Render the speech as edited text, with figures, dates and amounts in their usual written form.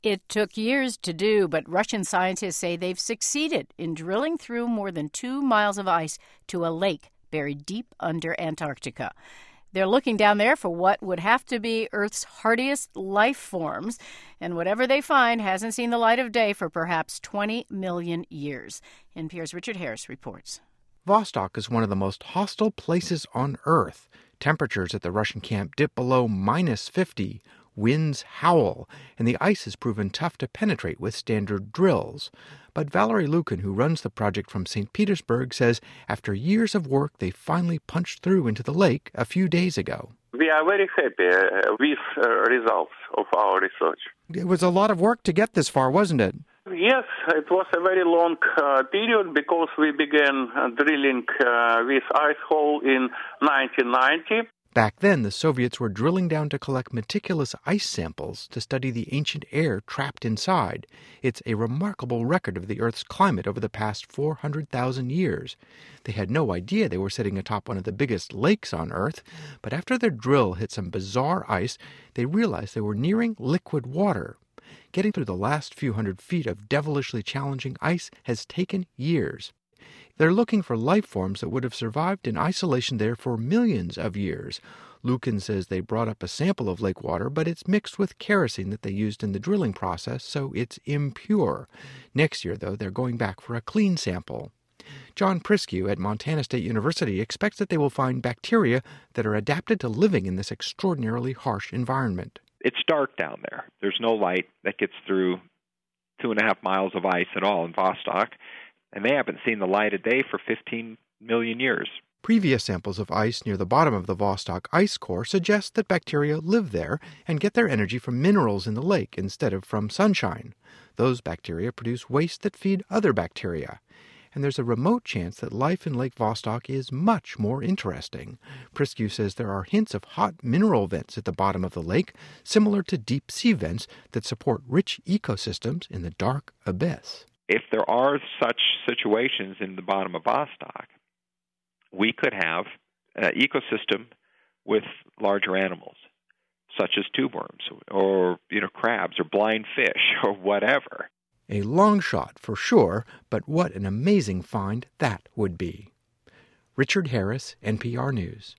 It took years to do, but Russian scientists say they've succeeded in drilling through more than 2 miles of ice to a lake buried deep under Antarctica. They're looking down there for what would have to be Earth's hardiest life forms, and whatever they find hasn't seen the light of day for perhaps 20 million years. NPR's Richard Harris reports. Vostok is one of the most hostile places on Earth. Temperatures at the Russian camp dip below -50. Winds howl, and the ice has proven tough to penetrate with standard drills. But Valery Lukin, who runs the project from St. Petersburg, says after years of work, they finally punched through into the lake a few days ago. We are very happy with results of our research. It was a lot of work to get this far, wasn't it? Yes, it was a very long period because we began drilling with ice hole in 1990. Back then, the Soviets were drilling down to collect meticulous ice samples to study the ancient air trapped inside. It's a remarkable record of the Earth's climate over the past 400,000 years. They had no idea they were sitting atop one of the biggest lakes on Earth, but after their drill hit some bizarre ice, they realized they were nearing liquid water. Getting through the last few hundred feet of devilishly challenging ice has taken years. They're looking for life forms that would have survived in isolation there for millions of years. Lukin says they brought up a sample of lake water, but it's mixed with kerosene that they used in the drilling process, so it's impure. Next year, though, they're going back for a clean sample. John Priscu at Montana State University expects that they will find bacteria that are adapted to living in this extraordinarily harsh environment. It's dark down there. There's no light that gets through 2.5 miles of ice at all in Vostok. And they haven't seen the light of day for 15 million years. Previous samples of ice near the bottom of the Vostok ice core suggest that bacteria live there and get their energy from minerals in the lake instead of from sunshine. Those bacteria produce waste that feed other bacteria. And there's a remote chance that life in Lake Vostok is much more interesting. Priscu says there are hints of hot mineral vents at the bottom of the lake, similar to deep sea vents that support rich ecosystems in the dark abyss. If there are such situations in the bottom of Vostok, we could have an ecosystem with larger animals, such as tube worms or crabs or blind fish or whatever. A long shot for sure, but what an amazing find that would be. Richard Harris, NPR News.